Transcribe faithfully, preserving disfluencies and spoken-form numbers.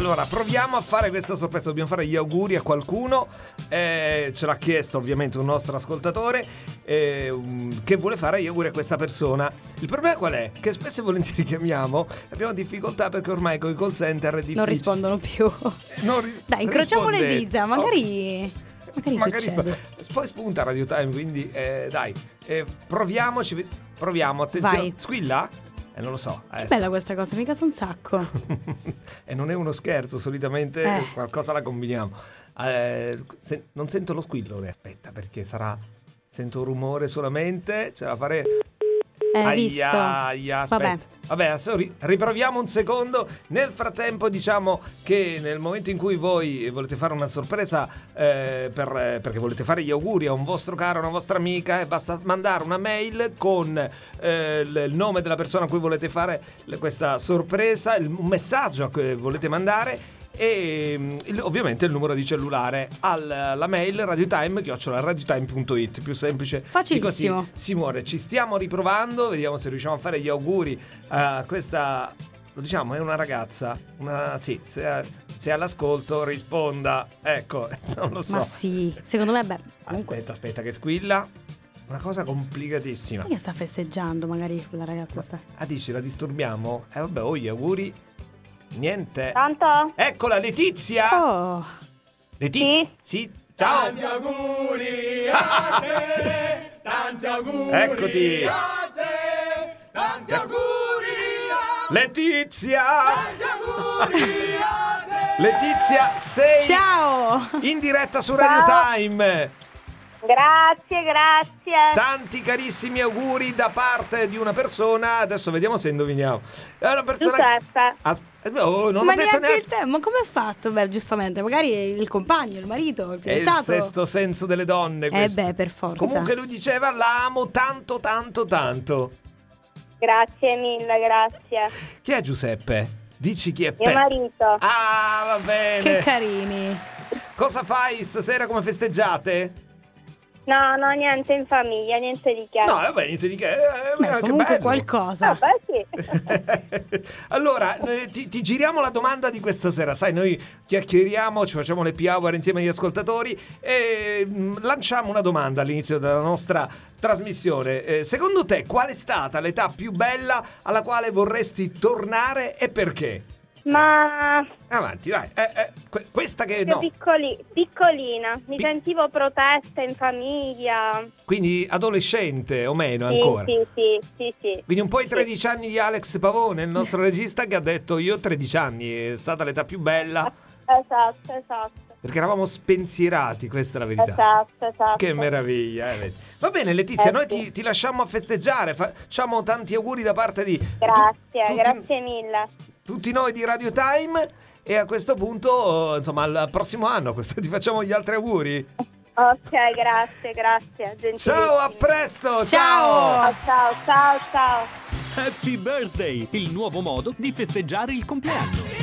Allora, proviamo a fare questa sorpresa. Dobbiamo fare gli auguri a qualcuno. Eh, ce l'ha chiesto ovviamente un nostro ascoltatore eh, um, che vuole fare gli auguri a questa persona. Il problema qual è? Che spesso e volentieri chiamiamo, abbiamo difficoltà perché ormai con i call center è difficile. Non rispondono più. Non ri- Dai, incrociamo risponde. le dita, magari... Oh. Magari, Magari succede. sp- poi spunta Radio Time, quindi eh, dai, eh, proviamoci, proviamo, attenzione. Vai. Squilla? Eh, non lo so. Che bella questa cosa, mica sa un sacco. E non è uno scherzo, solitamente Eh. qualcosa la combiniamo. Eh, se- non sento lo squillo, aspetta, perché sarà... Sento un rumore solamente, ce la fare... Eh, Aia, visto. aia, aspetta. Vabbè. Vabbè, adesso ri- riproviamo un secondo. Nel frattempo diciamo che nel momento in cui voi volete fare una sorpresa eh, per, eh, perché volete fare gli auguri a un vostro caro, a una vostra amica, eh, basta mandare una mail con eh, il il nome della persona a cui volete fare l- questa sorpresa, il, un messaggio che volete mandare e mm, il- ovviamente il numero di cellulare alla mail radiotime chiocciola radiotime punto it, più semplice di Facilissimo. così si muore. Ci stiamo riprovando, vediamo se riusciamo a fare gli auguri a questa, lo diciamo, è una ragazza, una, sì, se, se è all'ascolto risponda, ecco, non lo so. Ma sì, secondo me, beh, comunque... Aspetta, aspetta che squilla, una cosa complicatissima. Ma che sta festeggiando, magari quella ragazza sta... Ah, dici, la disturbiamo? Eh vabbè, oh, gli auguri, niente. Pronto? Eccola, Letizia! Oh, Letizia? Sì? Ciao! Tanti auguri a te, tanti auguri Eccoti! a te, tanti auguri a Letizia! tanti auguri a te. Letizia, sei ciao! in diretta su Radio Ciao. Time. Grazie, grazie. Tanti carissimi auguri da parte di una persona. Adesso vediamo se indoviniamo. È una persona. Giuseppe. As- oh, non Ma ho detto neanche neanche. il te, ma come è fatto? Beh, giustamente, magari il compagno, il marito, il È il fidanzato. sesto senso delle donne. Eh questo. beh, per forza. Comunque lui diceva la amo tanto, tanto, tanto. Grazie mille, grazie. Chi è Giuseppe? Dici chi è Mio Pe- marito. Ah, va bene. Che carini. Cosa fai stasera? Come festeggiate? No, no, niente in famiglia, niente di che. No, vabbè, niente di che. Eh, Beh, che comunque bello. qualcosa. Vabbè, sì. Allora, eh, ti, ti giriamo la domanda di questa sera. Sai, noi chiacchieriamo, ci facciamo le happy hour insieme agli ascoltatori e mh, lanciamo una domanda all'inizio della nostra trasmissione. Eh, secondo te, qual è stata l'età più bella alla quale vorresti tornare e perché? Ma Avanti, dai. Eh, eh, que- questa che io no. piccoli, piccolina, mi Pi- sentivo protetta in famiglia. Quindi adolescente o meno Sì, ancora. sì, sì, sì, sì. Quindi un po' i tredici anni di Alex Pavone, il nostro regista, che ha detto io tredici anni, è stata l'età più bella, Esatto, esatto. perché eravamo spensierati, questa è la verità. Esatto, esatto. Che meraviglia, eh, vedi. Va bene Letizia, Eh, noi sì. ti, ti lasciamo a festeggiare, facciamo tanti auguri da parte di Grazie, tu- tutti, grazie mille. tutti noi di Radio Time e a questo punto, insomma, al prossimo anno questo, ti facciamo gli altri auguri. Ok, grazie, grazie. Gentilissimi. Ciao, a presto, Ciao. Ciao, ciao, ciao, ciao. Happy Birthday, il nuovo modo di festeggiare il compleanno.